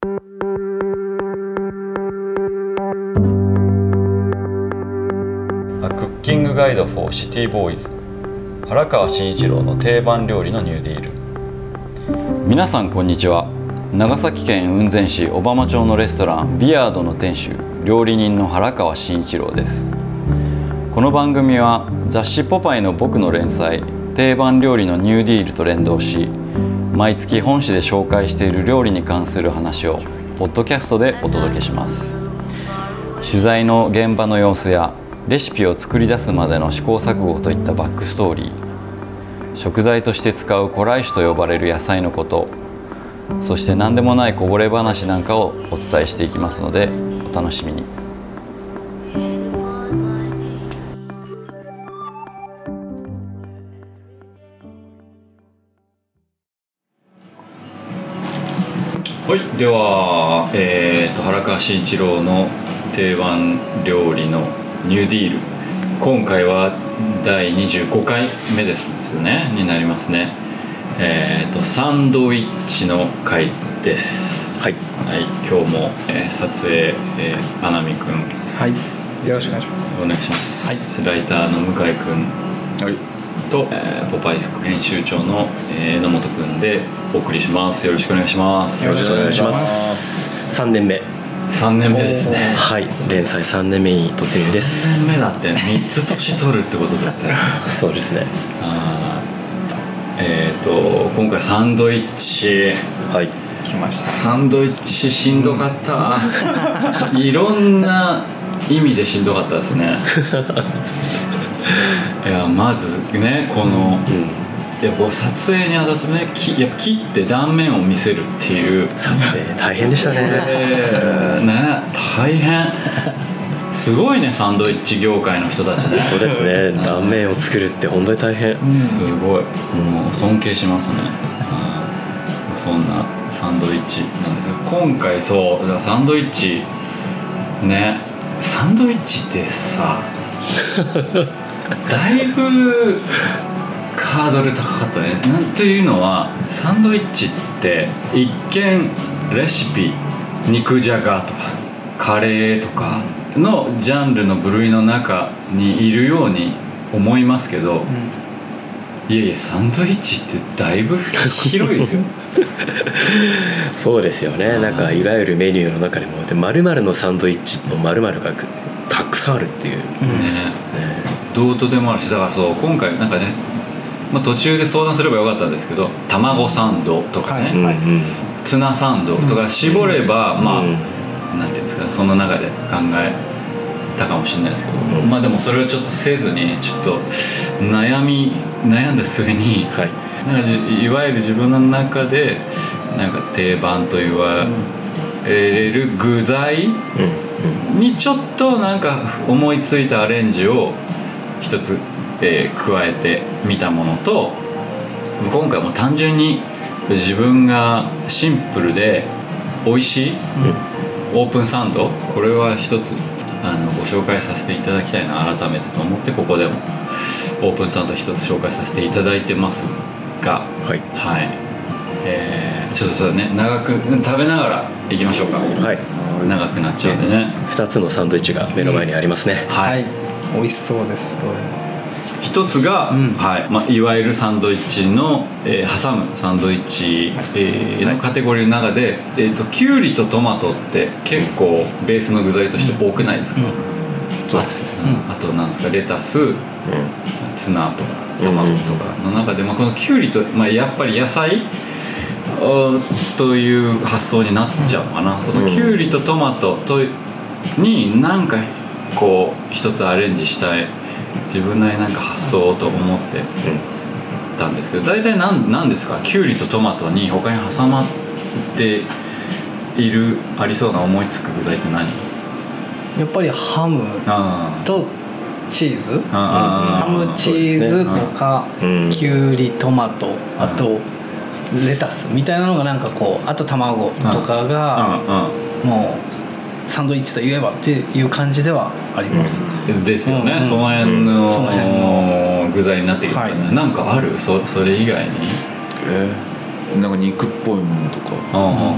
クッキングガイド for City Boys 原川真一郎の定番料理のニューディール。皆さんこんにちは。長崎県雲仙市小浜町のレストランビヤードの店主料理人の原川真一郎です。この番組は雑誌ポパイの僕の連載定番料理のニューディールと連動し、毎月本誌で紹介している料理に関する話をポッドキャストでお届けします。取材の現場の様子やレシピを作り出すまでの試行錯誤といったバックストーリー、食材として使う古来種と呼ばれる野菜のこと、そして何でもないこぼれ話なんかをお伝えしていきますのでお楽しみに。はい、では、原川真一郎の定番料理のニューディール、今回は第25回目ですねになりますね。サンドイッチの回です。はい、はい、今日も、撮影、穴見くん、 はい、よろしくお願いします。 お願いします、 はい、 ライターの向井くん、はい、と、ポパイ副編集長の榎本くんでお送りします。よろしくお願いします。 よろしくお願いします。3年目ですね。 はい、連載3年目に突入です。 3年目だって3つ年取るってことだよねそうですね。 今回サンドイッチ、 はい、 来ました。 サンドイッチしんどかったいろんな意味でしんどかったですねいや、まずね、この、やっぱ撮影にあたってね、やっぱ切って断面を見せるっていう撮影大変でしたねね、大変すごいね、サンドイッチ業界の人たちね。 そうですね、断面を作るって本当に大変、 すごい、もう尊敬しますね、そんなサンドイッチなんですけど、今回そうだからサンドイッチね、サンドイッチってさだいぶハードル高かったね。なんていうのは、サンドイッチって一見レシピ肉じゃがとかカレーとかのジャンルの部類の中にいるように思いますけど、いやいや、サンドイッチってだいぶ広いですよそうですよね。なんかいわゆるメニューの中でも〇〇のサンドイッチの〇〇がたくさんあるっていう、 どうとでもあるし、だからそう、今回なんかね、途中で相談すればよかったんですけど、卵サンドとかね、ツナサンドとか絞れば、なんていうんですかね、その中で考えたかもしれないですけど、でもそれをちょっとせずに、ちょっと悩んだ末に、なんかいわゆる自分の中でなんか定番と言われる具材にちょっとなんか思いついたアレンジを一つ加えてみたものと、今回も単純に自分がシンプルで美味しいオープンサンド、これは一つご紹介させていただきたいな、改めてと思って、ここでもオープンサンド一つ紹介させていただいてますが、はい、はい、ちょっとそれね、長く食べながらいきましょうか。はい、長くなっちゃうんでね。 2つのサンドイッチが目の前にありますね。 はい、美味しそうです。これ一つが、いわゆるサンドイッチの、挟むサンドイッチ、のカテゴリーの中で、キュウリとトマトって結構ベースの具材として多くないですか？ そうですね。 あとなんですか、レタス、ツナとか卵とかの中で、このキュウリと、やっぱり野菜という発想になっちゃうのかな。そのキュウリとトマトになんかこう一つアレンジしたい、自分なりなんか発想と思ってたんですけど、大体何ですか、キュウリとトマトに他に挟まっているありそうな思いつく具材って何？ やっぱりハムとチーズ、ハムチーズとか、キュウリトマト、あとレタスみたいなのがなんかこう、あと卵とかがもうサンドイッチといえばっていう感じではあります、 ですよね、その辺の具材になってきますよね、なんかある？それ以外になんか肉っぽいものとか、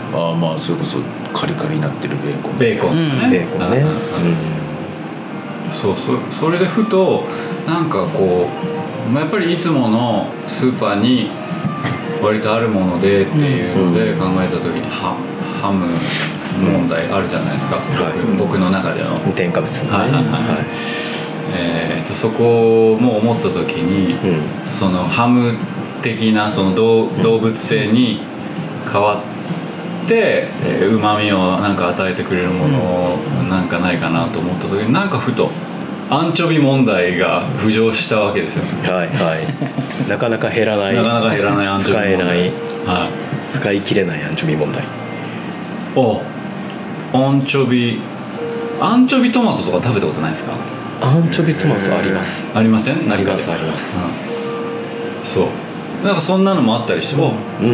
ああまあそれこそカリカリになってるベーコンベーコンね、 そうそれでふとなんかこうやっぱりいつものスーパーに割とあるものでっていうので考えた時にハム問題あるじゃないですか、僕の中での添加物のね、 そこも思った時に、そのハム的なその動物性に変わってうまみをなんか与えてくれるものなんかないかなと思った時になんかふとアンチョビ問題が浮上したわけですよ。 なかなか減らないアンチョビ問題使えない、使い切れないアンチョビ問題。 アンチョビトマトとか食べたことないですか？ アンチョビトマトあります。 ありません？ あります、 そうなんかそんなのもあったりして、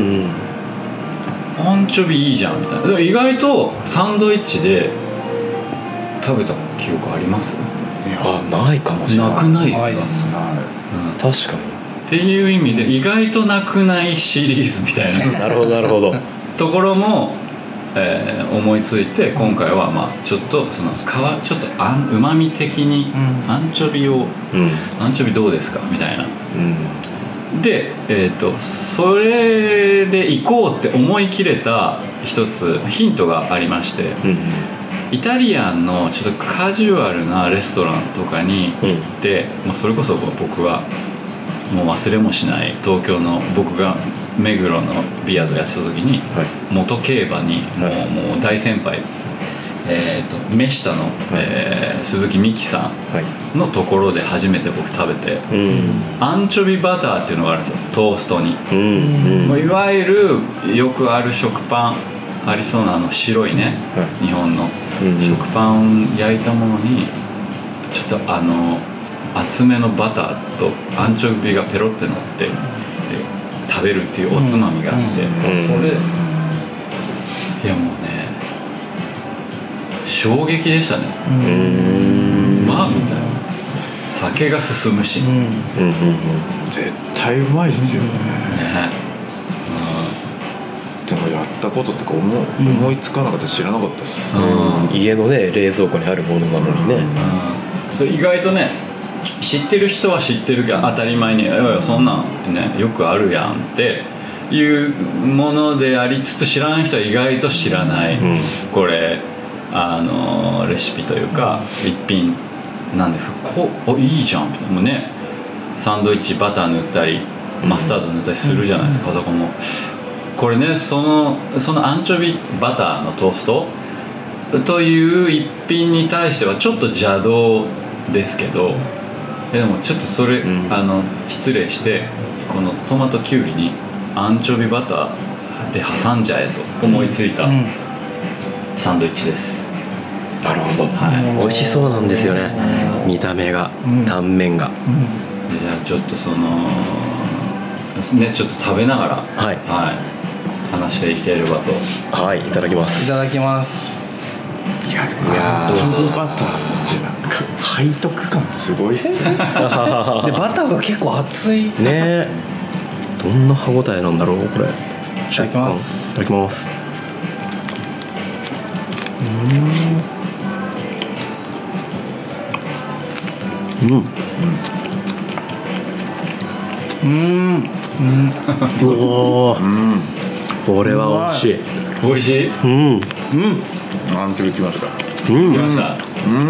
アンチョビいいじゃんみたいな。でも意外とサンドイッチで食べた記憶あります？ ないかもしれない。 なくないですか？ 確かに。 っていう意味で意外となくないシリーズみたいななるほどところも、思いついて今回はまあちょっとそのちょっとうまみ的にアンチョビを、アンチョビどうですかみたいな、で、それで行こうって思い切れた一つヒントがありまして、イタリアンのちょっとカジュアルなレストランとかに行って、それこそ僕はもう忘れもしない東京の僕が目黒のビアドやってた時に、元競馬にもう大先輩、メシタの、鈴木美希さんのところで初めて僕食べて、アンチョビバターっていうのがあるんですよ、トーストに、いわゆるよくある食パンありそうな白いね、日本の食パン焼いたものにちょっと厚めのバターとアンチョビがペロって乗って食べるっていうおつまみがあって、これいやもうね衝撃でしたね。まあみたいな、酒が進むし、 絶対うまいっすよね。でもやったこととか思いつかなかった、知らなかったです。 家のね冷蔵庫にあるものなのにね、 それ意外とね知ってる人は知ってるけど当たり前に「いやそんなんねよくあるやん」っていうものでありつつ、知らない人は意外と知らない、これレシピというか一品なんですが、いいじゃんみたいな。もうねサンドイッチバター塗ったりマスタード塗ったりするじゃないですか、男も。これねそのアンチョビバターのトーストという一品に対してはちょっと邪道ですけど、でもちょっとそれ、失礼してこのトマトキュウリにアンチョビバターで挟んじゃえと思いついたサンドイッチです。 なるほど、美味しそうなんですよね、見た目が、断面が、 じゃあちょっとちょっと食べながら話していければと。 いただきます。 いただきます。 いやでもアンチョビバターってなんか背徳感すごいっすねでバターが結構熱いね。どんな歯ごたえなんだろうこれ。いただきます。 いただきます。これは美味しい。 美味しい。 アンチョビきました。 きました。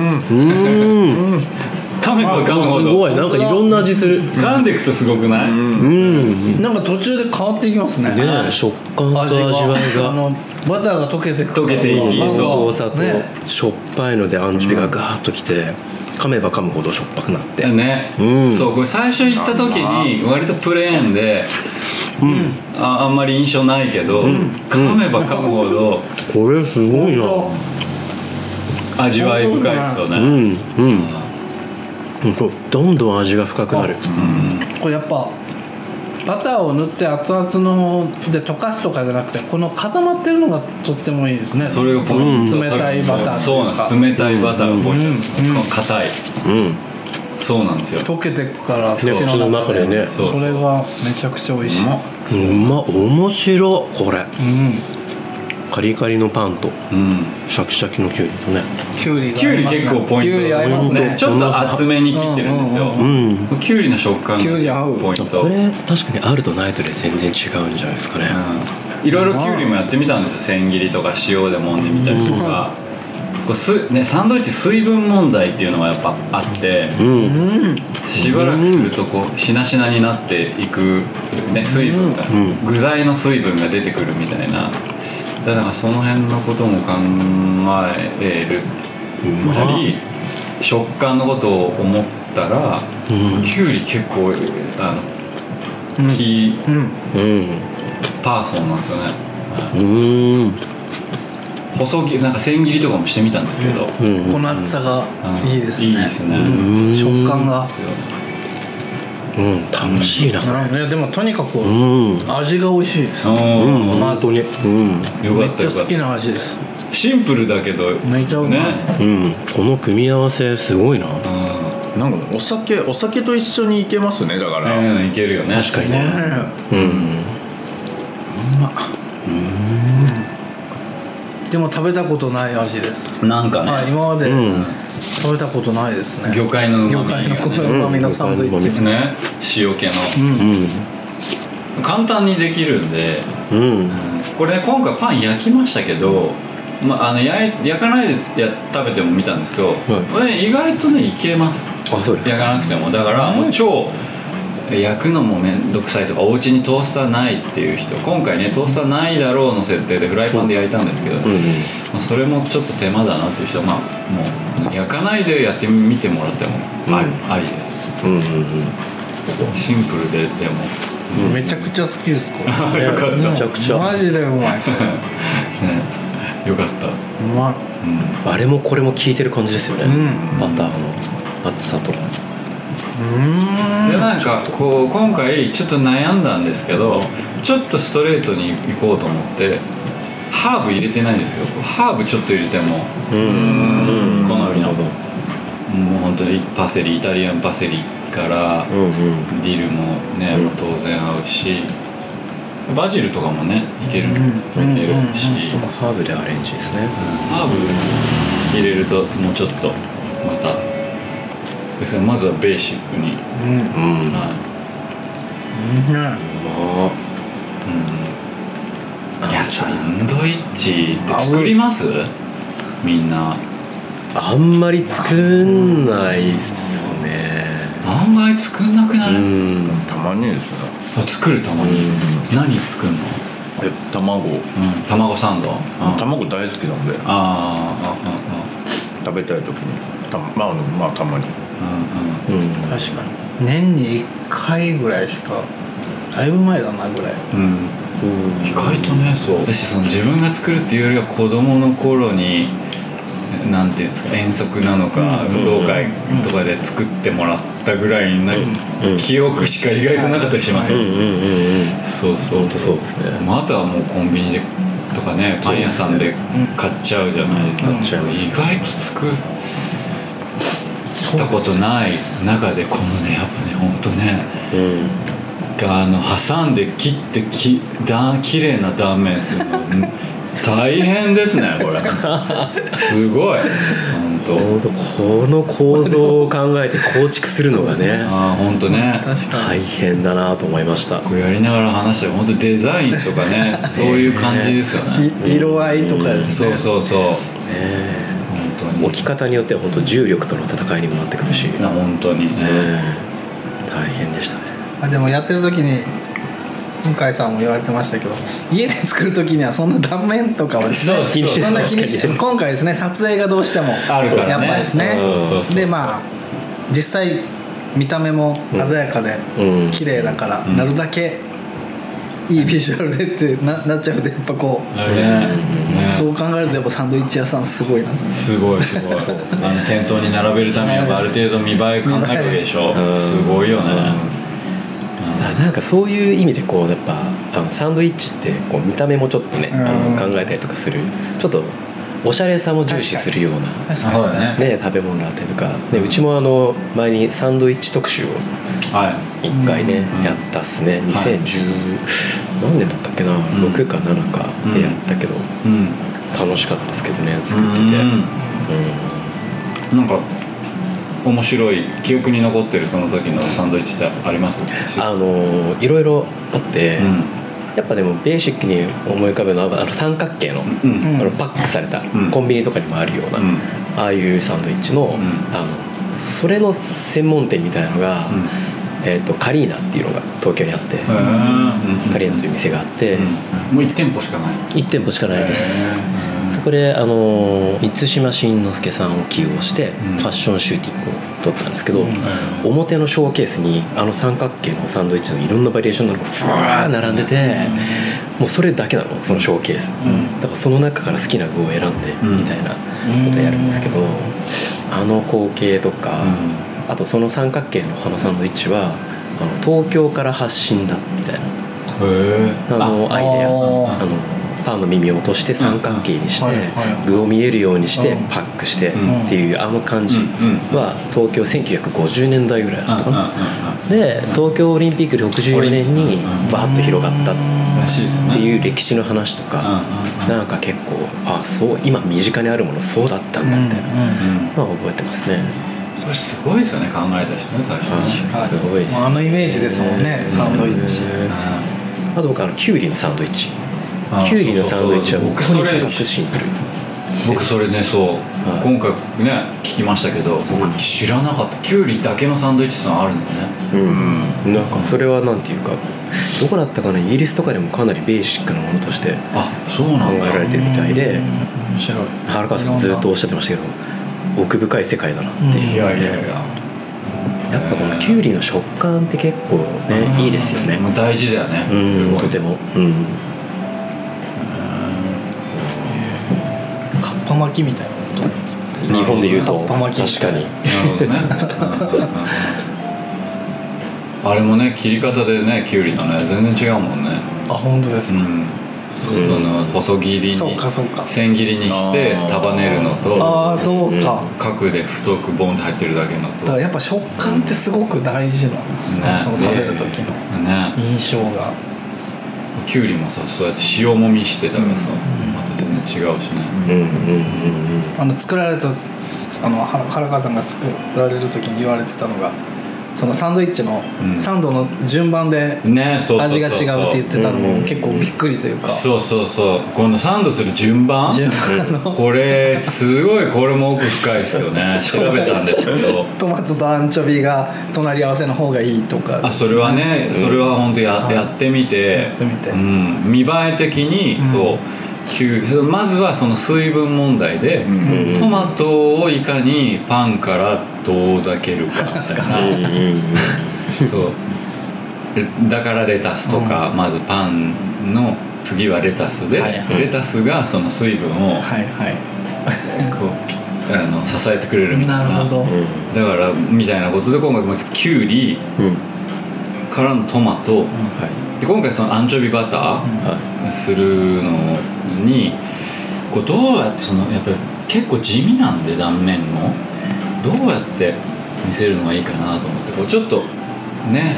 噛めば噛むほどすごいなんかいろんな味する。 噛んでいくとすごくない？ なんか途中で変わっていきますね。 食感と味わいがバターが溶けていき、そうさとしょっぱいのでアンチョビがガーッときて、噛めば噛むほどしょっぱくなってね。そうこれ最初行った時に割とプレーンで、あんまり印象ないけど、噛めば噛むほどこれすごいな。 味わい深いですよね。 どんどん味が深くなる。 これやっぱバターを塗って熱々ので溶かすとかじゃなくて、この固まってるのがとってもいいですね。 それを冷たいバター。 そうなんです。冷たいバターがポイントです。硬い。そうなんですよ。 溶けてくから口の中でね。 それがめちゃくちゃ美味しい。 面白これ。 カリカリのパンと、シャキシャキのきゅうりとね。 きゅうり結構ポイントだと思いますね。ちょっと厚めに切ってるんですよ。きゅうりの食感がポイント。 これ確かにあるとないとで全然違うんじゃないですかね。 いろいろきゅうりもやってみたんですよ。千切りとか塩で揉んでみたりとか。サンドイッチ水分問題っていうのがやっぱあって、しばらくするとこうしなしなになっていく、ね、水分が、具材の水分が出てくるみたいな。だからその辺のことも考えるたり、食感のことを思ったら、きゅうり結構キーパーソンなんですよね。細切りなんか千切りとかもしてみたんですけど、 この厚さがいいですね。 いいですね。 食感が楽しいな。 でもとにかく味が美味しいです。 本当に。 めっちゃ好きな味です。 シンプルだけどめっちゃうまい。 この組み合わせすごいな。 なんかお酒と一緒にいけますね。だからいけるよね。 確かにね。 でも食べたことない味です。 なんかね、 今まで食べたことないですね。 魚介のうまみのサンドイッチね、塩気の簡単にできるんで、これね今回パン焼きましたけど、焼かないで食べても見たんですけど、これ意外とねいけます。 そうです。 焼かなくても。だからもう超焼くのもめんどくさいとか、お家にトースターないっていう人、今回ねトースターないだろうの設定でフライパンで焼いたんですけど、それもちょっと手間だなっていう人はもう焼かないでやってみてもらってもありです。シンプルででもめちゃくちゃ好きですこれ。 よかった。 めちゃくちゃマジでうまい。 よかった。 うまい。 あれもこれも効いてる感じですよね。バターの厚さと。 でなんかこう今回ちょっと悩んだんですけど、ちょっとストレートに行こうと思ってハーブ入れてないんですけど、ハーブちょっと入れても好みのもう本当にパセリ、イタリアンパセリからディルもね、当然合うし、バジルとかもねいけるし、 ハーブでアレンジですね。 ハーブ入れるともうちょっとまたですね。まずはベーシックに。いやサンドイッチって作ります？みんなあんまり作んないっすね。 案外作んなくない？ たまにですね。 作るたまに。何作るの？ 卵サンド。 卵大好きなんで。食べたい時にたまに。 確かに年に1回ぐらいしか、だいぶ前だなぐらい。 意外とね。そう私自分が作るっていうよりは子供の頃になんていうんですか、遠足なのか運動会とかで作ってもらったぐらいな記憶しか意外となかったりしますよ。そうですね。あとはもうコンビニでとかね、パン屋さんで買っちゃうじゃないですか。意外と作ったことない中でこのねやっぱね本当ね、挟んで切ってきれいな断面するの大変ですねこれ。すごい本当この構造を考えて構築するのがね本当ね大変だなと思いました。 これやりながら話して本当デザインとかねそういう感じですよね。 色合いとかですね。 そう置き方によっては本当重力との戦いにもなってくるし、 本当に大変でしたね。 でもやってる時に向井さんも言われてましたけど、家で作る時にはそんな断面とかはそんな気にして今回ですね撮影がどうしてもあるからね、 やっぱですね。で実際見た目も鮮やかで綺麗だから、なるだけいいビジュアルでってなっちゃうとやっぱこう、そう考えるとやっぱサンドイッチ屋さんすごいなと思います。 すごい店頭に並べるためにやっぱある程度見栄え考えるわけでしょ。すごいよね。 なんかそういう意味でこうやっぱサンドイッチってこう見た目もちょっとね考えたりとかするちょっとおしゃれさも重視するような、ね、食べ物だったりとか、ね、うちも前にサンドイッチ特集を1回ね、やったっすね。2010何年だったっけな、6か7かでやったけど、楽しかったですけどね、作ってて、 なんか面白い記憶に残ってるその時のサンドイッチってあります？ いろいろあって、やっぱでもベーシックに思い浮かべるのは三角形の、パックされた、コンビニとかにもあるような、ああいうサンドイッチの、それの専門店みたいなのが、カリーナっていうのが東京にあって、カリーナという店があって、 もう1店舗しかない？ 1店舗しかないです。そこで満島真之介さんを起用してファッションシューティングを撮ったんですけど、表のショーケースに三角形のサンドイッチのいろんなバリエーションのがブワー並んでて、もうそれだけなの、そのショーケース、だからその中から好きな具を選んでみたいなことをやるんですけど、光景とか、あとその三角形の花サンドイッチは東京から発信だみたいなアイデア、パンの耳を落として三角形にして具を見えるようにしてパックしてっていう感じは東京1950年代ぐらいだったかな。で東京オリンピックで64年にバーッと広がったっていう歴史の話とか、なんか結構そう今身近にあるものそうだったんだみたいなのは覚えてますね。 それすごいですよね、考えた人ね、最初に。 すごいです。 イメージですもんね、サンドイッチ。 あと僕キュウリのサンドイッチ。キュウリのサンドイッチはもうとにかくシンプル。 僕それね、今回ね聞きましたけど、僕知らなかった。キュウリだけのサンドイッチってのあるんだね。 なんかそれはなんていうか、どこだったかな、イギリスとかでもかなりベーシックなものとして考えられてるみたいで、原川さんもずっとおっしゃってましたけど、奥深い世界だなっていう。やっぱこのキュウリの食感って結構ね、いいですよね。 大事だよね、 とても。 カッパ巻きみたいなことなんですかね、 日本で言うと。 カッパ巻き、 確かに。 あれもね、切り方でね、キュウリのね全然違うもんね。 本当ですか。 その細切りに千切りにして束ねるのと、角で太くボンって入ってるだけのと、 だからやっぱ食感ってすごく大事なんですね、その食べる時の印象が。 きゅうりもさ、そうやって塩もみしてたらさ、また全然違うしね。 作られると原川さんが作られる時に言われてたのが、そのサンドイッチのサンドの順番で味が違うって言ってたのも結構びっくりというか、 このサンドする順番これすごい、これも奥深いですよね。調べたんですけどトマトとアンチョビが隣り合わせの方がいいとか、 それはね、それは本当やってみて、見栄え的にまずはその水分問題で、トマトをいかにパンから遠ざけるかだからレタスとか、まずパンの次はレタスで、レタスがその水分を支えてくれるみたいな、だからみたいなことで、今回キュウリからのトマト、で今回そのアンチョビバターするのに、こうどうやってやっぱり結構地味なんで、断面もどうやって見せるのがいいかなと思って、こうちょっとね、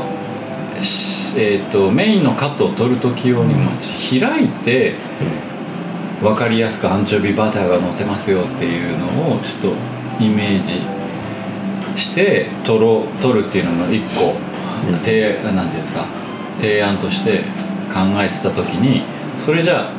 メインのカットを取る時用に開いて分かりやすくアンチョビバターが乗ってますよっていうのをちょっとイメージして取るっていうのの一個なんていうんですか、提案として考えてた時に、それじゃ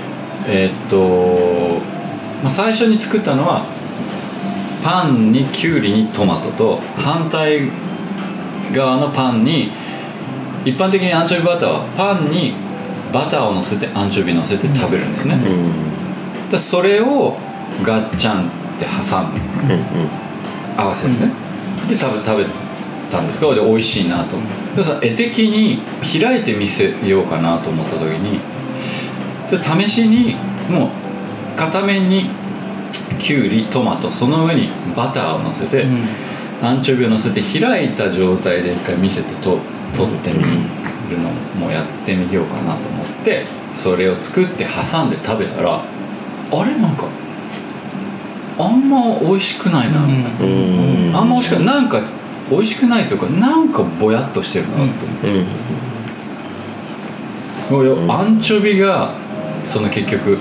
あ最初に作ったのはパンにキュウリにトマトと、反対側のパンに、一般的にアンチョビバターはパンにバターを乗せてアンチョビ乗せて食べるんですね。でそれをガッチャンって挟む、合わせてね、で食べたんですが、で美味しいなと。で絵的に開いてみせようかなと思った時に、試しにもう片面にキュウリトマト、その上にバターを乗せて、アンチョビを乗せて開いた状態で一回見せて取ってみるのもやってみようかなと思って、それを作って挟んで食べたら、あれなんかあんま美味しくないなみたいな、あんま美味しくない、なんか美味しくないというか、なんかぼやっとしてるなって思って、アンチョビがその結局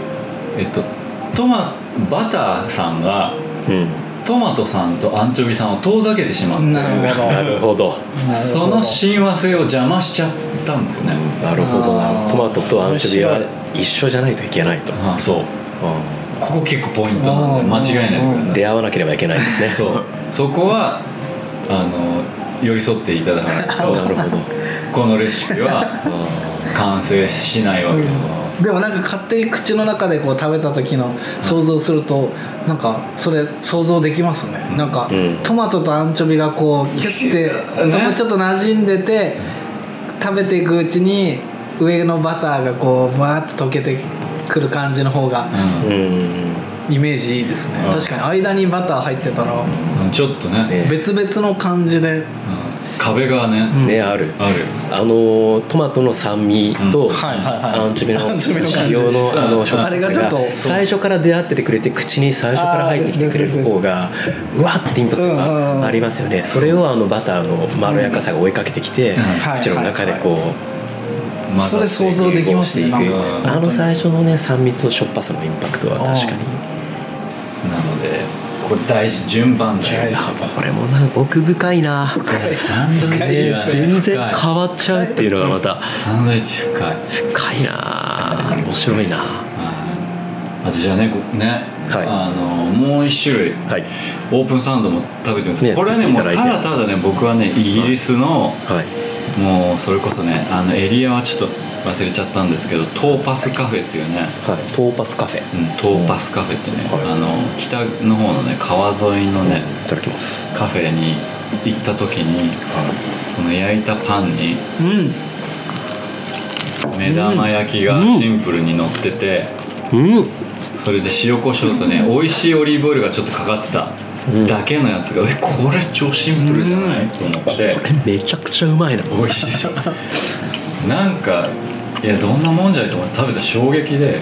バターさんが、トマトさんとアンチョビさんを遠ざけてしまってる。 なるほど。 その親和性を邪魔しちゃったんですよね。 なるほどな。トマトとアンチョビは一緒じゃないといけないと。 そう。ここ結構ポイントなんで間違えないでください。 出会わなければいけないんですね。 そこは寄り添っていただかないとなるほど。 このレシピは完成しないわけです。 でもなんか勝手に口の中でこう食べた時の想像すると、なんかそれ想像できますね。なんかトマトとアンチョビがこうキュッてそこちょっと馴染んでて、食べていくうちに上のバターがこうバーッと溶けてくる感じの方がイメージいいですね。確かに間にバター入ってたらちょっとね別々の感じで壁がねある。トマトの酸味とアンチョビの塩の食感が最初から出会っててくれて、口に最初から入ってきてくれる方がうわってインパクトがありますよね。それをバターのまろやかさが追いかけてきて、口の中でこうそれ想像できますね。 最初のね酸味としょっぱさのインパクトは確かに。 なのでこれ大事、順番大事。 これも奥深いな。 サンドイッチは全然変わっちゃうっていうのがまたサンドイッチ深いな。面白いな。 あとじゃあねもう一種類、オープンサンドも食べてますけど、これはねもうただただね、僕はねイギリスのもうそれこそねエリアはちょっと忘れちゃったんですけど、トーパスカフェっていうね、 トーパスカフェ、 トーパスカフェってね、北の方のね川沿いのねいただきます。 カフェに行った時に、その焼いたパンに目玉焼きがシンプルに乗ってて、それで塩コショウとね美味しいオリーブオイルがちょっとかかってただけのやつが、これ超シンプルじゃないと思って、 これめちゃくちゃうまいな。 美味しいでしょなんかいやどんなもんじゃいと思って食べた衝撃で、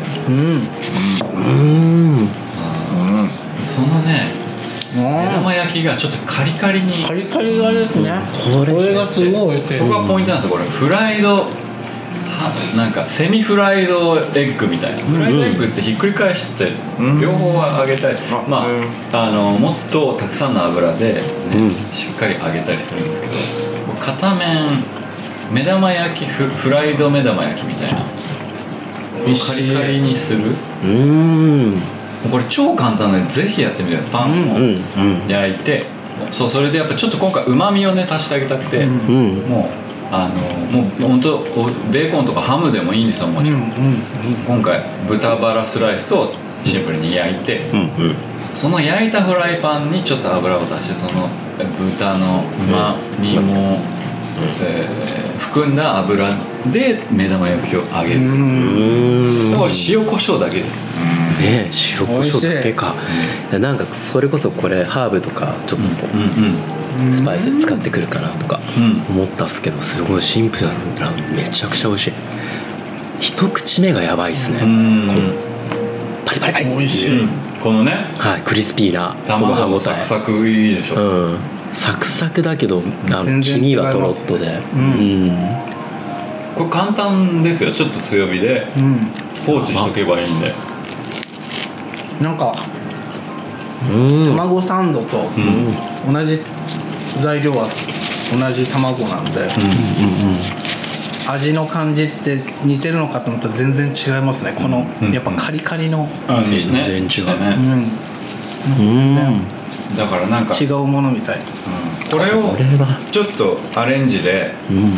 そのね目玉焼きがちょっとカリカリに、 カリカリがですね。これがすごい美味しい。 そこがポイントなんですよ。これフライドなんかセミフライドエッグみたいな、フライドエッグってひっくり返して両方は揚げたり、もっとたくさんの油で、しっかり揚げたりするんですけど、片面目玉焼きフライド目玉焼きみたいな、カリカリにする。これ超簡単なのでぜひやってみてください。パンを焼いて、それでやっぱちょっと今回うまみをね足してあげたくて、もう本当ベーコンとかハムでもいいんですよ、もちろん。今回豚バラスライスをシンプルに焼いて、その焼いたフライパンにちょっと油を足して、その豚のうまみも含んだ油で目玉焼きを揚げる。だから塩コショウだけですね。塩コショウだけか。なんかそれこそこれハーブとかちょっとこうスパイス使ってくるかなとか思ったっすけど、すごいシンプルなのめちゃくちゃ美味しい。一口目がやばいっすね。このパリパリパリ美味しい。 このね、 クリスピーなこの歯応え、 卵サクサクいいでしょ。 サクサクだけど黄身はトロッとで、 これ簡単ですよ。ちょっと強火で放置しとけばいいんで、 なんか卵サンドと同じ材料は同じ卵なんで、味の感じって似てるのかと思ったら全然違いますね。このやっぱカリカリの全然違うね。 だからなんか違うものみたい。 これをちょっとアレンジで、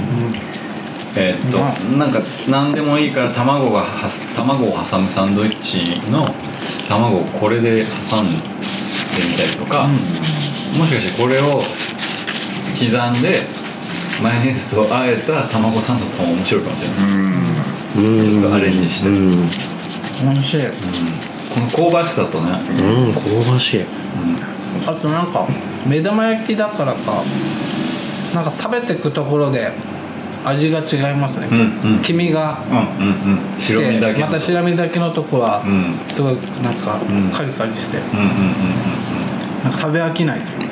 なんか何でもいいから卵を挟むサンドイッチの卵をこれで挟んでみたりとか、もしかしてこれを刻んでマヨネーズとあえた卵サンドとかも面白いかもしれない。ちょっとアレンジして、 美味しい。 この香ばしさとね、 香ばしい。 あとなんか目玉焼きだからか、なんか食べてくところで味が違いますね、黄身が白身だけまた白身だけのとこはすごいなんかカリカリしてなんか食べ飽きないというか、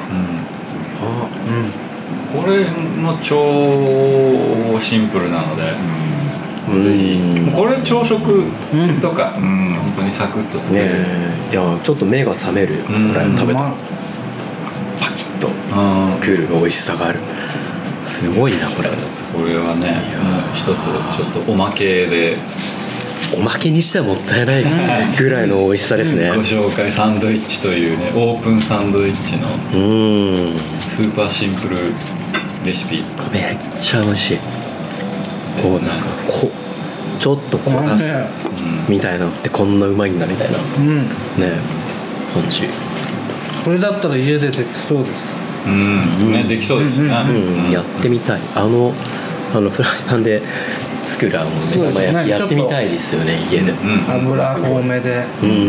これも超シンプルなので、ぜひこれ朝食とか、本当にサクッと作れる、 いやちょっと目が覚めるぐらい食べたらパキッとくる美味しさがある。すごいなこれ。 これはね一つちょっとおまけで、 おまけにしてはもったいないぐらいの美味しさですね。 ご紹介サンドイッチというねオープンサンドイッチのスーパーシンプルレシピ、 めっちゃ美味しい。こうなんかちょっと焦がすみたいなのってこんなうまいんだみたいな、ね感じ。 これだったら家でできそうです。 ね、できそうですね、 やってみたい。あのフライパンで作る目玉焼きやってみたいですよね、家で。 油多めで、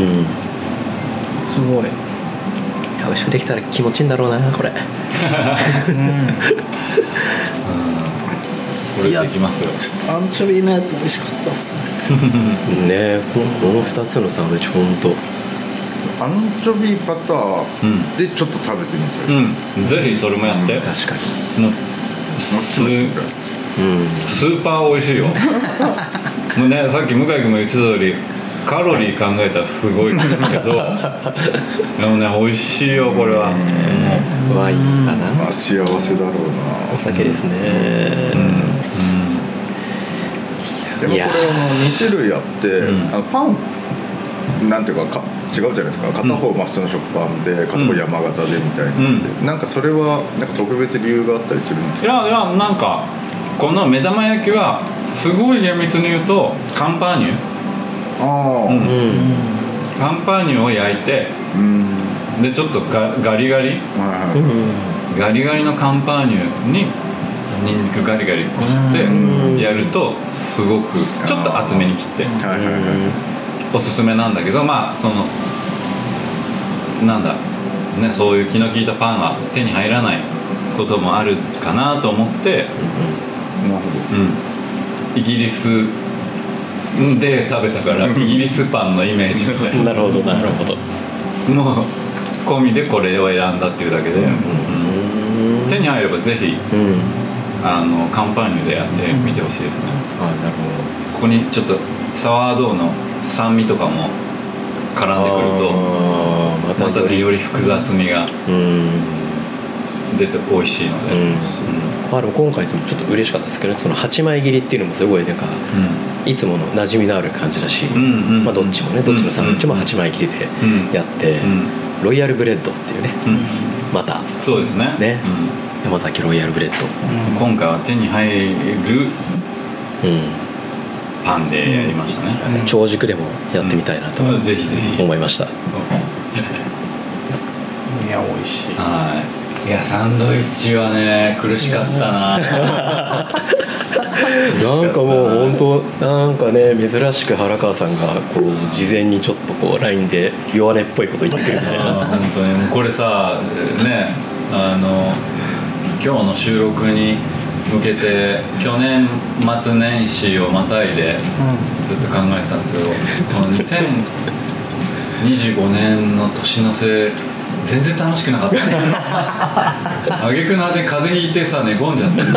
すごい。 美味しくできたら気持ちいいんだろうなこれ。 これできますよ。 アンチョビのやつ美味しかったっすね。 ね、この2つのサンドイッチ本当。 アンチョビバターでちょっと食べてみたい。 ぜひそれもやって。 確かに。スーパー美味しいよ。もうね、さっき向井君も言ってた通りカロリー考えたらすごいんですけど、でもね美味しいよこれは。 ワインかな。 幸せだろうな。 お酒ですね。 でもこれ2種類あって、パンなんていうか違うじゃないですか。片方普通の食パンで片方山形でみたいな、なんかそれはなんか特別理由があったりするんですか？ いやなんかこの目玉焼きはすごい厳密に言うとカンパーニュ、カンパーニュを焼いて、でちょっとガリガリのカンパーニュにニンニクガリガリこすってやるとすごくちょっと厚めに切っておすすめなんだけど、まあそのなんだね、そういう気の利いたパンは手に入らないこともあるかなと思って、イギリスで食べたからイギリスパンのイメージみたいな。 なるほどなるほど。 もう込みでこれを選んだっていうだけで、手に入ればぜひ、カンパーニュでやってみてほしいですね。 なるほど。 ここにちょっとサワードーの酸味とかも絡んでくるとまたより複雑味が出て美味しいので、 でも今回でもちょっと嬉しかったですけどね、その8枚切りっていうのもすごいなんか、いつもの馴染みのある感じだし、どっちもねどっちのサンドイッチも8枚切りでやって、ロイヤルブレッドっていうね、またそうですね、 山崎ロイヤルブレッド、 今回は手に入るパンでやりましたね。 長熟でもやってみたいなと思ぜひぜひいました。いや美味しい。 いやサンドイッチはね苦しかったな。 なんかもう本当なんかね珍しく原川さんがこう事前にちょっとこう LINE で弱音っぽいこと言ってくるみたいな。 本当にこれさね今日の収録に向けて去年末年始をまたいでずっと考えてたんですけど、この2025年の年の瀬全然楽しくなかったね。挙句の果て風邪ひいてさ寝込んじゃって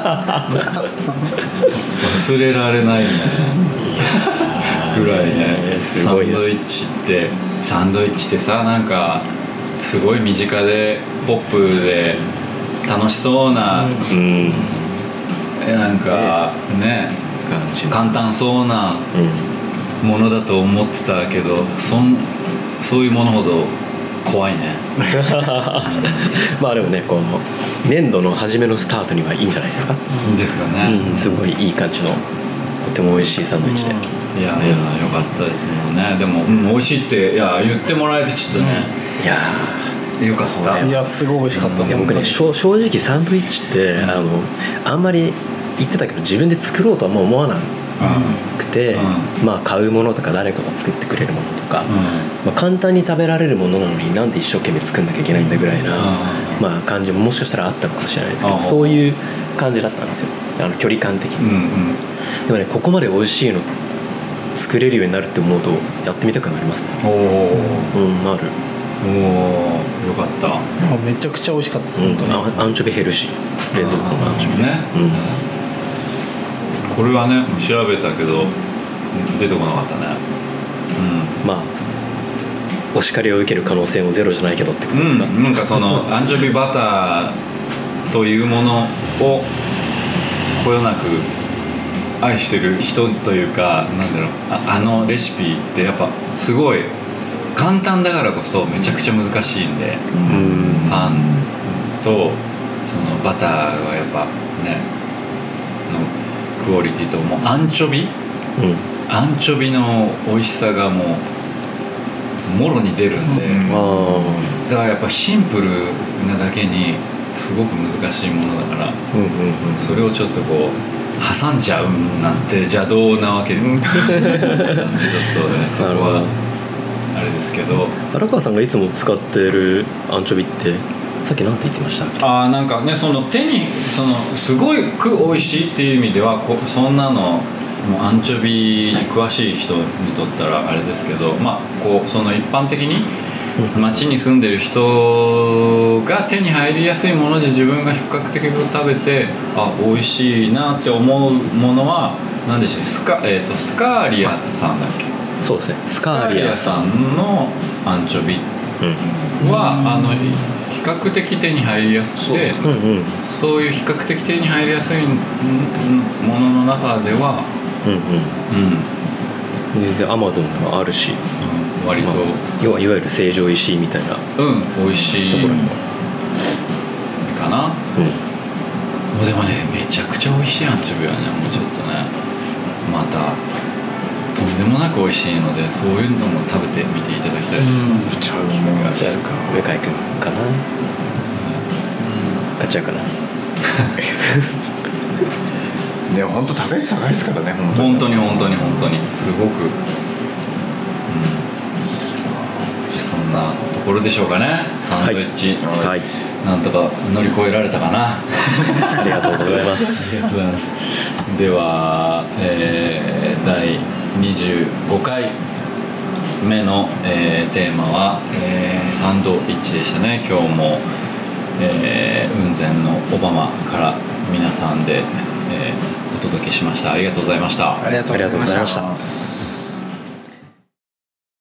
忘れられないねぐらいね。サンドイッチってさなんかすごい身近でポップで楽しそうな、なんかね簡単そうなものだと思ってたけど、そういうものほど怖いね。 まあでもねこの年度の初めのスタートにはいいんじゃないですか。 ですかね、 すごいいい感じのとても美味しいサンドイッチで、 いやよかったですもんね。でも、美味しいって言ってもらえてちょっとね、 いやよかった。 いやすごい美味しかった。 いや僕ね正直サンドイッチってあんまり言ってたけど自分で作ろうとはもう思わなくて、まあ買うものとか誰かが作ってくれるものとか、まあ、簡単に食べられるものなのになんで一生懸命作んなきゃいけないんだぐらいな、まあ、感じももしかしたらあったのかもしれないですけど、そういう感じだったんですよ、距離感的に、でもねここまで美味しいの作れるようになるって思うとやってみたくなりますね。なる。 よかった。 めちゃくちゃ美味しかったです、本当に。 アンチョビヘルシー、冷蔵庫のアンチョビね、 これはね調べたけど出てこなかったね。 まあお叱りを受ける可能性もゼロじゃないけどってことですか。 なんかそのアンチョビバターというものをこよなく愛してる人というか、なんだろう、あのレシピってやっぱすごい簡単だからこそめちゃくちゃ難しいんで、パンとそのバターがやっぱねのクオリティと、もうアンチョビの美味しさがもうもろに出るんで、だからやっぱシンプルなだけにすごく難しいものだから、それをちょっとこう挟んじゃうなんて邪道なわけでちょっとねそこはあれですけど。 荒川さんがいつも使ってるアンチョビってさっき何て言ってましたっけ。 なんかね、その手にそのすごく美味しいっていう意味ではそんなのもうアンチョビに詳しい人にとったらあれですけど、まあこうその一般的に町に住んでる人が手に入りやすいもので自分が比較的食べて美味しいなって思うものは何でしたっけ、スカーリアさんだっけ。 そうですね、 スカーリアさんのアンチョビは、比較的手に入りやすくて、そういう比較的手に入りやすいものの中では全然アマゾンもあるし、 割と、 いわゆる成城石井みたいな美味しいところにもかな。もうでもねめちゃくちゃ美味しいアンチョビはね、もうちょっとねまたとんでもなく美味しいので、そういうのも食べてみていただきたいです。 じゃあ向井君かな、買っちゃうかな。 ね、本当高いですからね、 本当にすごく、そんなところでしょうかね。サンドイッチ、なんとか乗り越えられたかな。 ありがとうございます。 ありがとうございます。では、第25回目の、テーマは、サンドイッチでしたね。今日も、雲仙のオバマから皆さんで、お届けしました。ありがとうございました。 ありがとうございました。